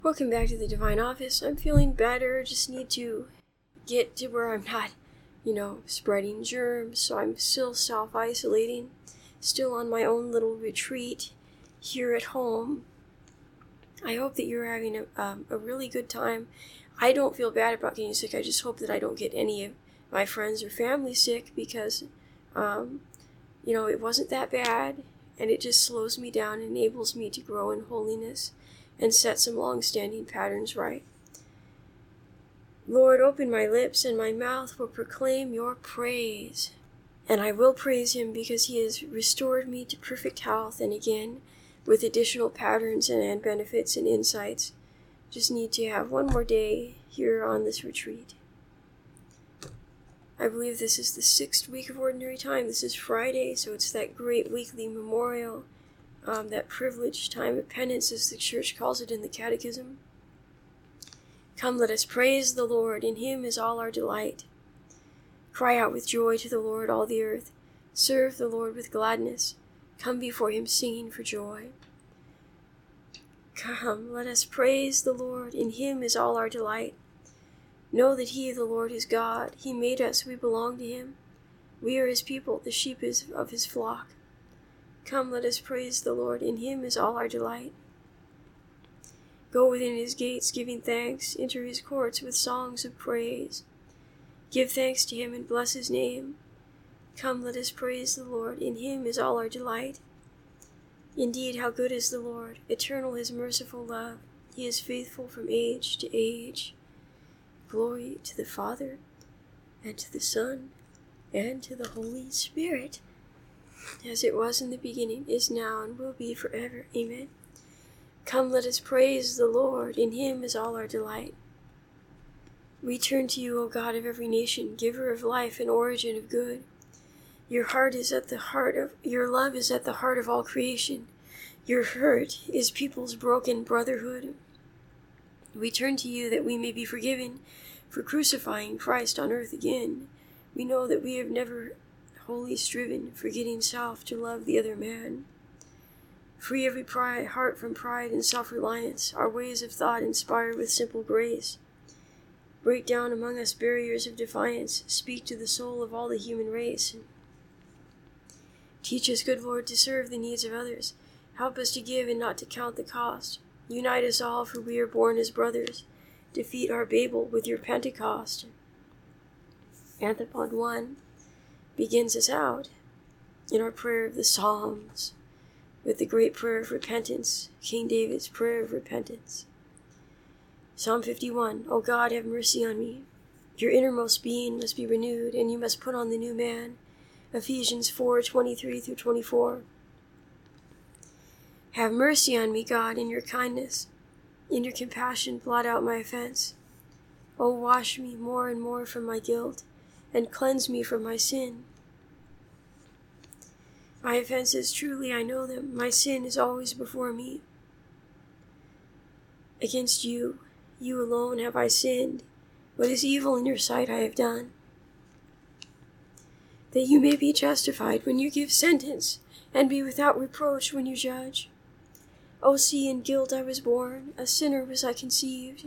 Welcome back to the Divine Office. I'm feeling better, just need to get to where I'm not, spreading germs, so I'm still self-isolating, still on my own little retreat here at home. I hope that you're having a really good time. I don't feel bad about getting sick. I just hope that I don't get any of my friends or family sick because, it wasn't that bad, and it just slows me down and enables me to grow in holiness and set some long-standing patterns right. Lord, open my lips, and my mouth will proclaim your praise. And I will praise him because he has restored me to perfect health, and again, with additional patterns and benefits and insights. Just need to have one more day here on this retreat. I believe this is the 6th week of Ordinary Time. This is Friday, so it's that great weekly memorial, that privileged time of penance, as the Church calls it in the Catechism. Come, let us praise the Lord. In him is all our delight. Cry out with joy to the Lord, all the earth. Serve the Lord with gladness. Come before him singing for joy. Come, let us praise the Lord. In him is all our delight. Know that he, the Lord, is God. He made us. We belong to him. We are his people. The sheep is of his flock. Come, let us praise the Lord. In him is all our delight. Go within his gates, giving thanks. Enter his courts with songs of praise. Give thanks to him and bless his name. Come, let us praise the Lord. In him is all our delight. Indeed, how good is the Lord. Eternal his merciful love. He is faithful from age to age. Glory to the Father, and to the Son, and to the Holy Spirit, as it was in the beginning, is now, and will be forever. Amen. Come, let us praise the Lord. In him is all our delight. We turn to you, O God of every nation, giver of life and origin of good. Your love is at the heart of all creation. Your hurt is people's broken brotherhood. We turn to you that we may be forgiven for crucifying Christ on earth again. We know that we have never wholly striven, forgetting self, to love the other man. Free every heart from pride and self-reliance, our ways of thought inspired with simple grace. Break down among us barriers of defiance, speak to the soul of all the human race. Teach us, good Lord, to serve the needs of others. Help us to give and not to count the cost. Unite us all, for we are born as brothers. Defeat our Babel with your Pentecost. Antiphon 1 begins us out in our prayer of the Psalms with the great prayer of repentance, King David's prayer of repentance. Psalm 51, O God, have mercy on me. Your innermost being must be renewed, and you must put on the new man. Ephesians 4:23-24. Have mercy on me, God, in your kindness. In your compassion, blot out my offense. O wash me more and more from my guilt, and cleanse me from my sin. My offenses, truly I know them. My sin is always before me. Against you, you alone have I sinned. What is evil in your sight I have done, that you may be justified when you give sentence, and be without reproach when you judge. O see, in guilt I was born, a sinner was I conceived.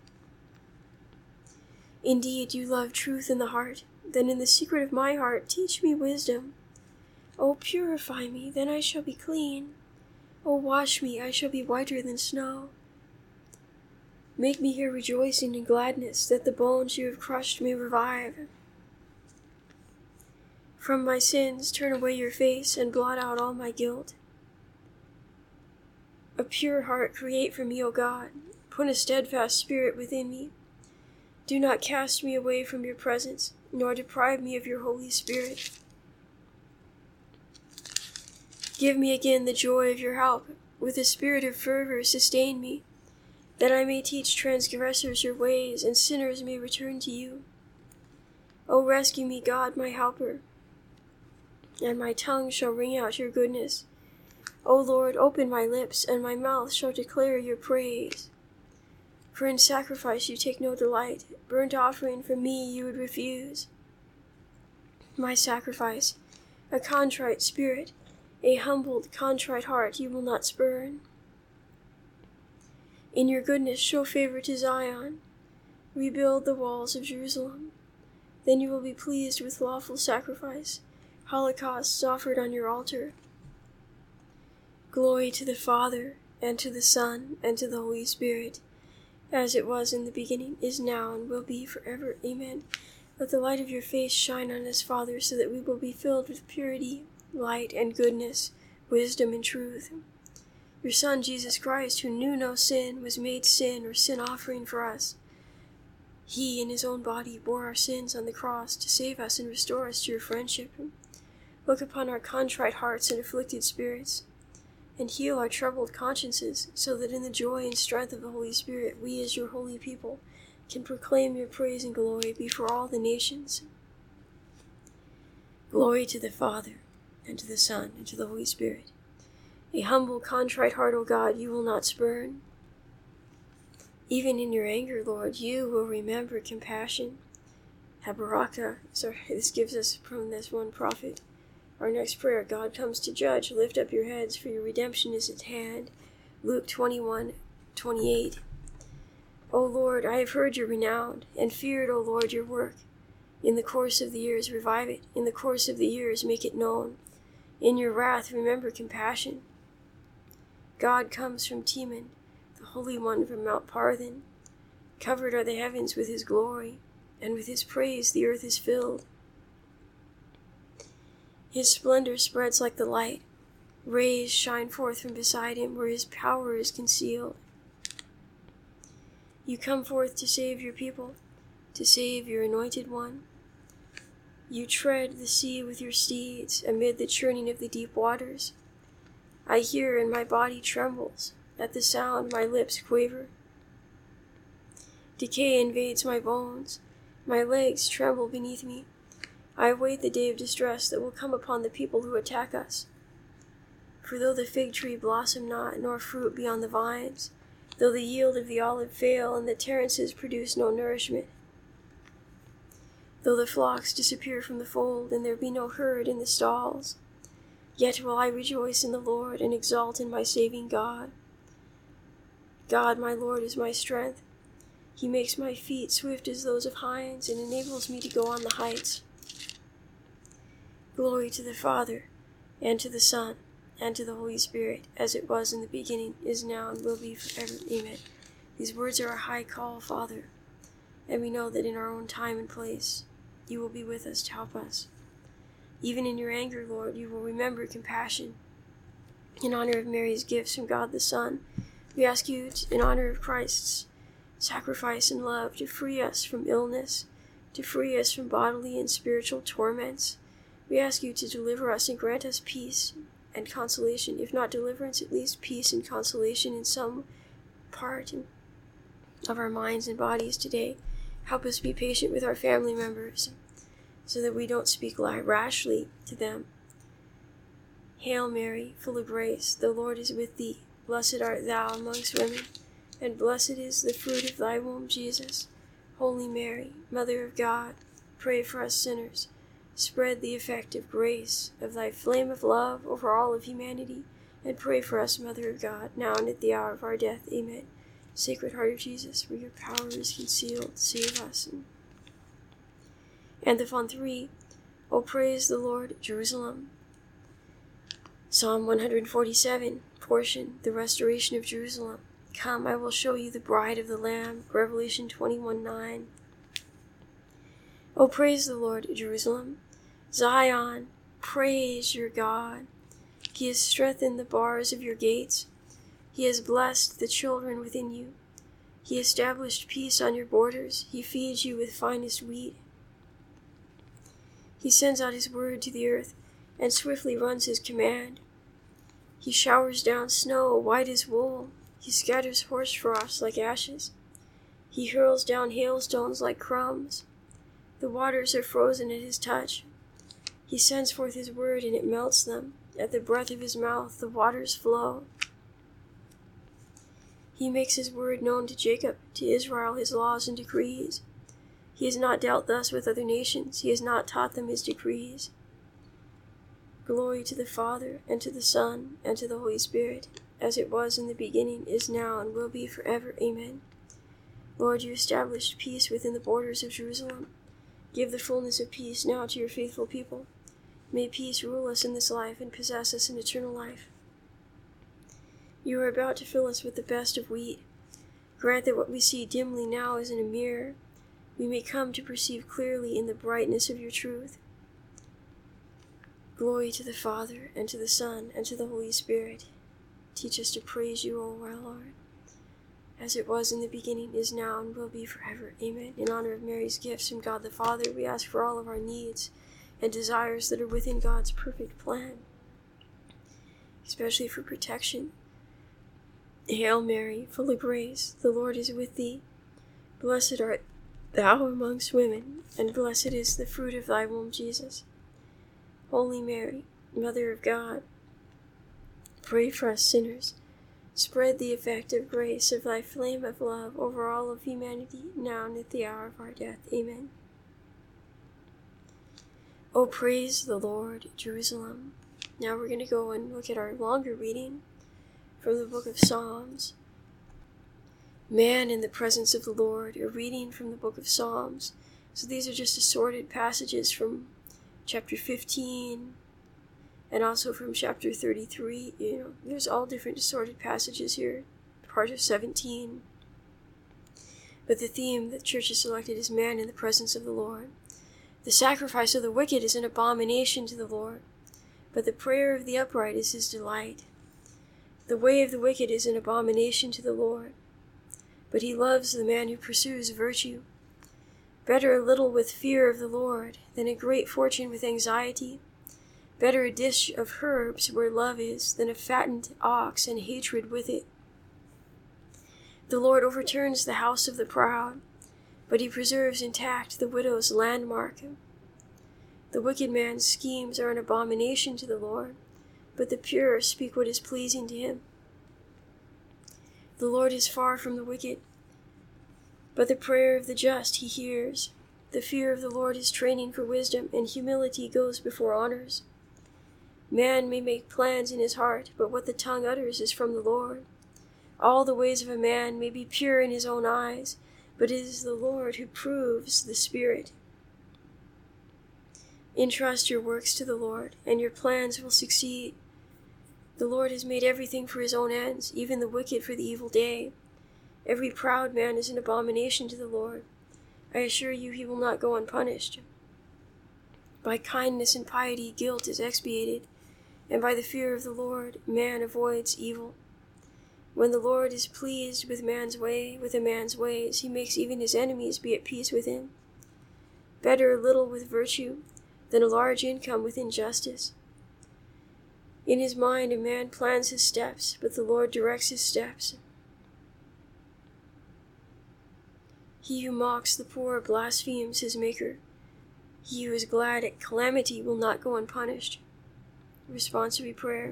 Indeed, you love truth in the heart. Then in the secret of my heart teach me wisdom. O purify me, then I shall be clean. O wash me, I shall be whiter than snow. Make me hear rejoicing and gladness, that the bones you have crushed may revive. From my sins turn away your face, and blot out all my guilt. A pure heart create for me, O God. Put a steadfast spirit within me. Do not cast me away from your presence, nor deprive me of your Holy Spirit. Give me again the joy of your help. With a spirit of fervor sustain me, that I may teach transgressors your ways, and sinners may return to you. O rescue me, God, my helper, and my tongue shall ring out your goodness. O Lord, open my lips, and my mouth shall declare your praise. For in sacrifice you take no delight. Burnt offering from me you would refuse. My sacrifice, a contrite spirit, a humbled, contrite heart you will not spurn. In your goodness show favor to Zion. Rebuild the walls of Jerusalem. Then you will be pleased with lawful sacrifice, holocausts offered on your altar. Glory to the Father, and to the Son, and to the Holy Spirit, as it was in the beginning, is now, and will be forever. Amen. Let the light of your face shine on us, Father, so that we will be filled with purity, light, and goodness, wisdom, and truth. Your Son, Jesus Christ, who knew no sin, was made sin or sin offering for us. He, in his own body, bore our sins on the cross to save us and restore us to your friendship. Look upon our contrite hearts and afflicted spirits, and heal our troubled consciences, so that in the joy and strength of the Holy Spirit, we as your holy people can proclaim your praise and glory before all the nations. Glory to the Father, and to the Son, and to the Holy Spirit. A humble, contrite heart, O God, you will not spurn. Even in your anger, Lord, you will remember compassion. Habakkuk, this gives us from this one prophet. Our next prayer, God comes to judge. Lift up your heads, for your redemption is at hand. Luke 21:28. O Lord, I have heard your renown, and feared, O Lord, your work. In the course of the years, revive it. In the course of the years, make it known. In your wrath, remember compassion. God comes from Teman, the Holy One from Mount Parthen. Covered are the heavens with his glory, and with his praise the earth is filled. His splendor spreads like the light. Rays shine forth from beside him, where his power is concealed. You come forth to save your people, to save your anointed one. You tread the sea with your steeds amid the churning of the deep waters. I hear and my body trembles. At the sound my lips quaver. Decay invades my bones. My legs tremble beneath me. I await the day of distress that will come upon the people who attack us. For though the fig tree blossom not, nor fruit be on the vines, though the yield of the olive fail, and the terences produce no nourishment, though the flocks disappear from the fold, and there be no herd in the stalls, yet will I rejoice in the Lord, and exult in my saving God. God, my Lord, is my strength. He makes my feet swift as those of hinds, and enables me to go on the heights. Glory to the Father, and to the Son, and to the Holy Spirit, as it was in the beginning, is now, and will be forever. Amen. These words are a high call, Father, and we know that in our own time and place, you will be with us to help us. Even in your anger, Lord, you will remember compassion. In honor of Mary's gifts from God the Son, we ask you, in honor of Christ's sacrifice and love, to free us from illness, to free us from bodily and spiritual torments. We ask you to deliver us and grant us peace and consolation, if not deliverance, at least peace and consolation in some part of our minds and bodies today. Help us be patient with our family members, so that we don't speak rashly to them. Hail Mary, full of grace, the Lord is with thee. Blessed art thou amongst women, and blessed is the fruit of thy womb, Jesus. Holy Mary, Mother of God, pray for us sinners. Spread the effective grace of thy flame of love over all of humanity, and pray for us, Mother of God, now and at the hour of our death. Amen. Sacred Heart of Jesus, where your power is concealed, save us. Antiphon 3. O praise the Lord, Jerusalem. Psalm 147, portion, the restoration of Jerusalem. Come, I will show you the bride of the Lamb. Revelation 21:9. O praise the Lord, Jerusalem. Zion, praise your God. He has strengthened the bars of your gates. He has blessed the children within you. He established peace on your borders. He feeds you with finest wheat. He sends out his word to the earth, and swiftly runs his command. He showers down snow white as wool. He scatters hoarse frost like ashes. He hurls down hailstones like crumbs. The waters are frozen at his touch. He sends forth his word, and it melts them. At the breath of his mouth, the waters flow. He makes his word known to Jacob, to Israel his laws and decrees. He has not dealt thus with other nations. He has not taught them his decrees. Glory to the Father, and to the Son, and to the Holy Spirit, as it was in the beginning, is now, and will be forever. Amen. Lord, you established peace within the borders of Jerusalem. Give the fullness of peace now to your faithful people. May peace rule us in this life and possess us in eternal life. You are about to fill us with the best of wheat. Grant that what we see dimly now as in a mirror, we may come to perceive clearly in the brightness of your truth. Glory to the Father, and to the Son, and to the Holy Spirit. Teach us to praise you, O our Lord, as it was in the beginning, is now, and will be forever. Amen. In honor of Mary's gifts from God the Father, we ask for all of our needs and desires that are within God's perfect plan, especially for protection. Hail Mary, full of grace, the Lord is with thee. Blessed art thou amongst women, and blessed is the fruit of thy womb, Jesus. Holy Mary, Mother of God, pray for us sinners. Spread the effective grace of thy flame of love over all of humanity, now and at the hour of our death. Amen. Oh, praise the Lord, Jerusalem. Now we're going to go and look at our longer reading from the book of Psalms. Man in the presence of the Lord, a reading from the book of Psalms. So these are just assorted passages from chapter 15 and also from chapter 33. There's all different assorted passages here, part of 17. But the theme that the church has selected is man in the presence of the Lord. The sacrifice of the wicked is an abomination to the Lord, but the prayer of the upright is his delight. The way of the wicked is an abomination to the Lord, but he loves the man who pursues virtue. Better a little with fear of the Lord than a great fortune with anxiety. Better a dish of herbs where love is than a fattened ox and hatred with it. The Lord overturns the house of the proud, but he preserves intact the widow's landmark. The wicked man's schemes are an abomination to the Lord, but the pure speak what is pleasing to him. The Lord is far from the wicked, but the prayer of the just he hears. The fear of the Lord is training for wisdom, and humility goes before honors. Man may make plans in his heart, but what the tongue utters is from the Lord. All the ways of a man may be pure in his own eyes, but it is the Lord who proves the spirit. Entrust your works to the Lord, and your plans will succeed. The Lord has made everything for his own ends, even the wicked for the evil day. Every proud man is an abomination to the Lord. I assure you he will not go unpunished. By kindness and piety guilt is expiated, and by the fear of the Lord man avoids evil. When the Lord is pleased with a man's ways, he makes even his enemies be at peace with him. Better a little with virtue than a large income with injustice. In his mind a man plans his steps, but the Lord directs his steps. He who mocks the poor blasphemes his Maker. He who is glad at calamity will not go unpunished. Responsory prayer.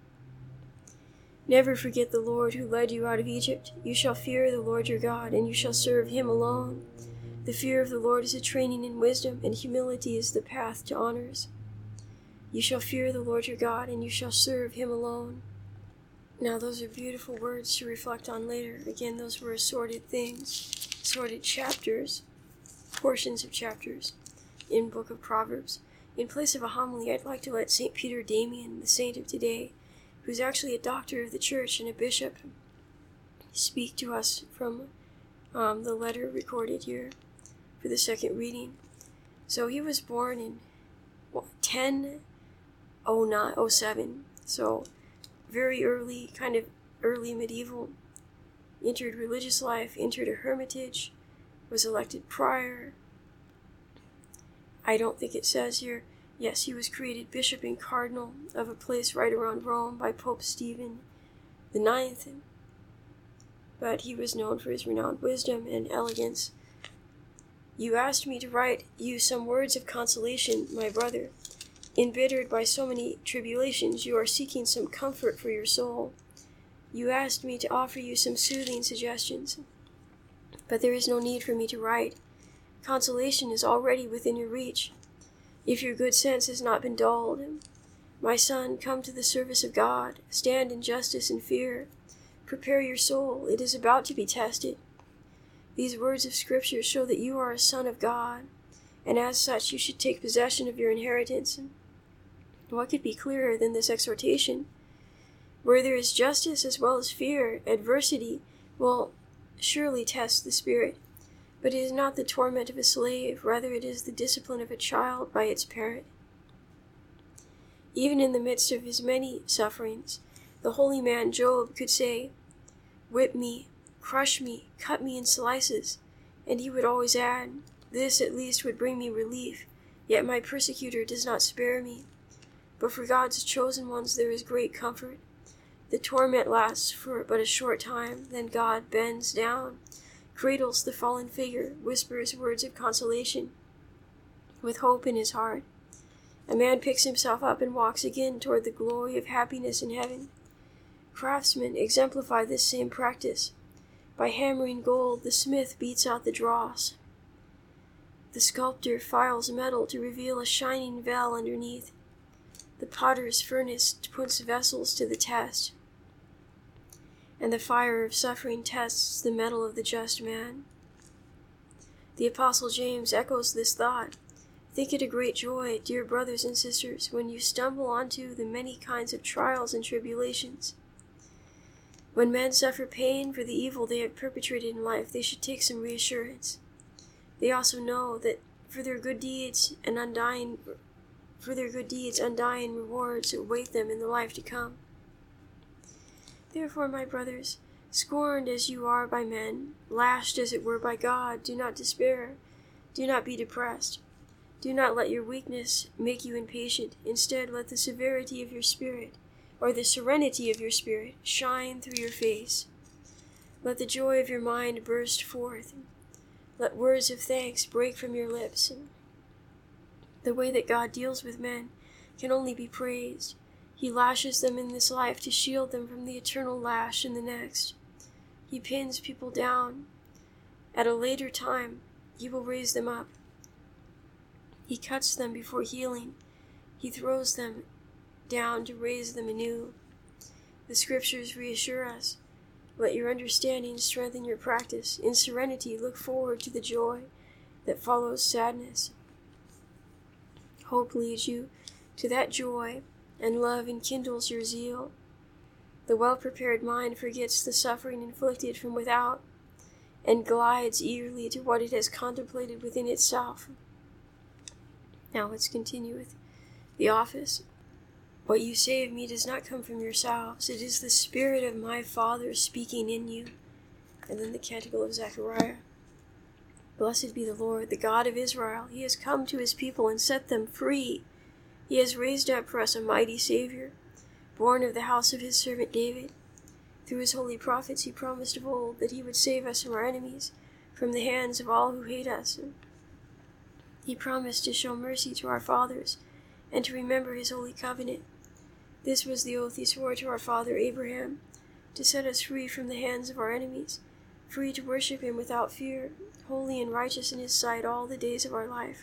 Never forget the Lord who led you out of Egypt. You shall fear the Lord your God, and you shall serve him alone. The fear of the Lord is a training in wisdom, and humility is the path to honors. You shall fear the Lord your God, and you shall serve him alone. Now those are beautiful words to reflect on later. Again, those were assorted things, assorted chapters, portions of chapters in the book of Proverbs. In place of a homily, I'd like to let St. Peter Damian, the saint of today, who's actually a doctor of the church and a bishop, speak to us from the letter recorded here for the second reading. So he was born in 1007, so very early, kind of early medieval. Entered religious life, entered a hermitage, was elected prior. I don't think it says here. Yes, he was created bishop and cardinal of a place right around Rome by Pope Stephen IX. But he was known for his renowned wisdom and elegance. You asked me to write you some words of consolation, my brother. Embittered by so many tribulations, you are seeking some comfort for your soul. You asked me to offer you some soothing suggestions. But there is no need for me to write. Consolation is already within your reach. If your good sense has not been dulled, My son, come to the service of God. Stand in justice and fear. Prepare your soul. It is about to be tested. These words of Scripture show that you are a son of God, and as such you should take possession of your inheritance. What could be clearer than this exhortation? Where there is justice as well as fear, adversity will surely test the spirit. But it is not the torment of a slave, rather it is the discipline of a child by its parent. Even in the midst of his many sufferings, the holy man Job could say, "Whip me, crush me, cut me in slices," and he would always add, "This at least would bring me relief, yet my persecutor does not spare me." But for God's chosen ones there is great comfort. The torment lasts for but a short time, then God bends down, cradles the fallen figure, whispers words of consolation. With hope in his heart, a man picks himself up and walks again toward the glory of happiness in heaven. Craftsmen exemplify this same practice. By hammering gold, the smith beats out the dross. The sculptor files metal to reveal a shining veil underneath. The potter's furnace puts vessels to the test, and the fire of suffering tests the metal of the just man. The Apostle James echoes this thought. Think it a great joy, dear brothers and sisters, when you stumble onto the many kinds of trials and tribulations. When men suffer pain for the evil they have perpetrated in life, they should take some reassurance. They also know that for their good deeds, undying rewards await them in the life to come. Therefore, my brothers, scorned as you are by men, lashed as it were by God, do not despair. Do not be depressed. Do not let your weakness make you impatient. Instead, let the severity of your spirit, or the serenity of your spirit, shine through your face. Let the joy of your mind burst forth. Let words of thanks break from your lips. The way that God deals with men can only be praised. He lashes them in this life to shield them from the eternal lash in the next. He pins people down. At a later time, he will raise them up. He cuts them before healing. He throws them down to raise them anew. The Scriptures reassure us. Let your understanding strengthen your practice. In serenity, look forward to the joy that follows sadness. Hope leads you to that joy, and love enkindles your zeal. The well-prepared mind forgets the suffering inflicted from without, and glides eagerly to what it has contemplated within itself. Now let's continue with the office. What you say of me does not come from yourselves. It is the Spirit of my Father speaking in you. And then the Canticle of Zechariah. Blessed be the Lord, the God of Israel. He has come to his people and set them free. He has raised up for us a mighty Savior, born of the house of his servant David. Through his holy prophets he promised of old that he would save us from our enemies, from the hands of all who hate us. He promised to show mercy to our fathers, and to remember his holy covenant. This was the oath he swore to our father Abraham, to set us free from the hands of our enemies, free to worship him without fear, holy and righteous in his sight all the days of our life.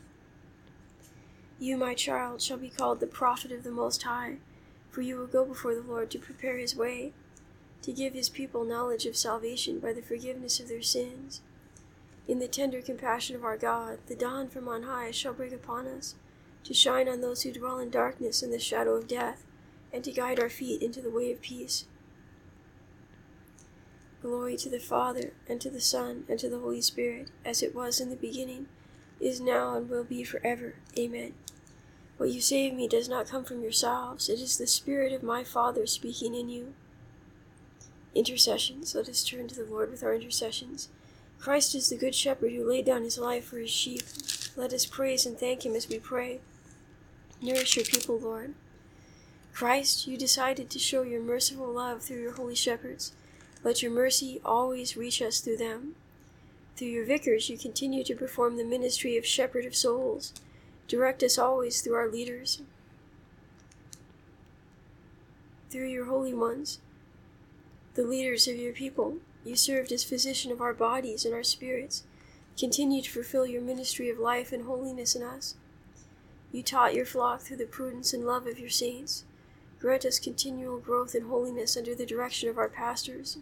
You, my child, shall be called the prophet of the Most High, for you will go before the Lord to prepare his way, to give his people knowledge of salvation by the forgiveness of their sins. In the tender compassion of our God, the dawn from on high shall break upon us, to shine on those who dwell in darkness and the shadow of death, and to guide our feet into the way of peace. Glory to the Father, and to the Son, and to the Holy Spirit, as it was in the beginning, is now, and will be forever. Amen. What you say of me does not come from yourselves. It is the Spirit of my Father speaking in you. Intercessions. Let us turn to the Lord with our intercessions. Christ is the good shepherd who laid down his life for his sheep. Let us praise and thank him as we pray. Nourish your people, Lord. Christ, you decided to show your merciful love through your holy shepherds. Let your mercy always reach us through them. Through your vicars, you continue to perform the ministry of shepherd of souls. Direct us always through our leaders. Through your holy ones, the leaders of your people, you served as physician of our bodies and our spirits. Continue to fulfill your ministry of life and holiness in us. You taught your flock through the prudence and love of your saints. Grant us continual growth in holiness under the direction of our pastors.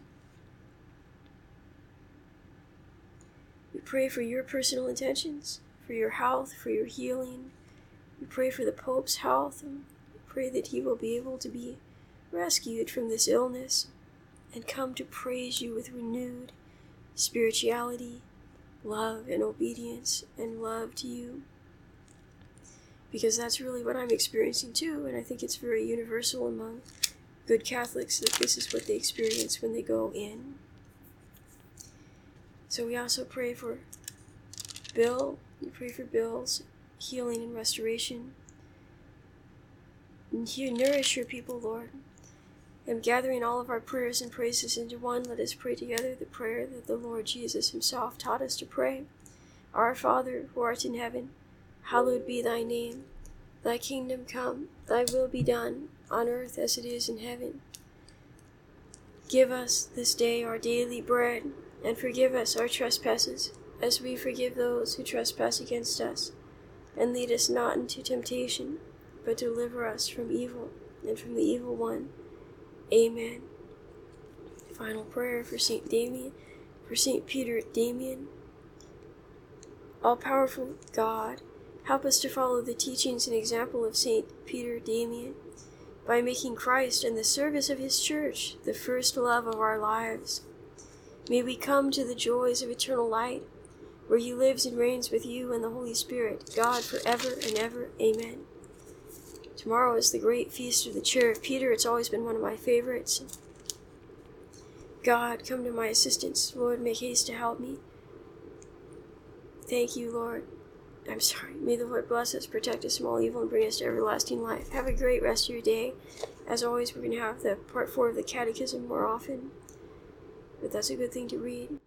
We pray for your personal intentions, for your health, for your healing. We pray for the Pope's health, and we pray that he will be able to be rescued from this illness and come to praise you with renewed spirituality, love, and obedience, and love to you. Because that's really what I'm experiencing too, and I think it's very universal among good Catholics that this is what they experience when they go in. So we also pray for Bill. We pray for Bill's healing and restoration. And you nourish your people, Lord. And gathering all of our prayers and praises into one, let us pray together the prayer that the Lord Jesus himself taught us to pray. Our Father, who art in heaven, hallowed be thy name. Thy kingdom come, thy will be done, on earth as it is in heaven. Give us this day our daily bread, and forgive us our trespasses, as we forgive those who trespass against us. And lead us not into temptation, but deliver us from evil, and from the evil one. Amen. Final prayer for St. Damien, for St. Peter Damian. All-powerful God, help us to follow the teachings and example of St. Peter Damian, by making Christ and the service of his church the first love of our lives. May we come to the joys of eternal light, where he lives and reigns with you and the Holy Spirit, God, forever and ever. Amen. Tomorrow is the great feast of the Chair of Peter. It's always been one of my favorites. God, come to my assistance. Lord, make haste to help me. Thank you, Lord. I'm sorry. May the Lord bless us, protect us from all evil, and bring us to everlasting life. Have a great rest of your day. As always, we're going to have the part 4 of the Catechism more often, but that's a good thing to read.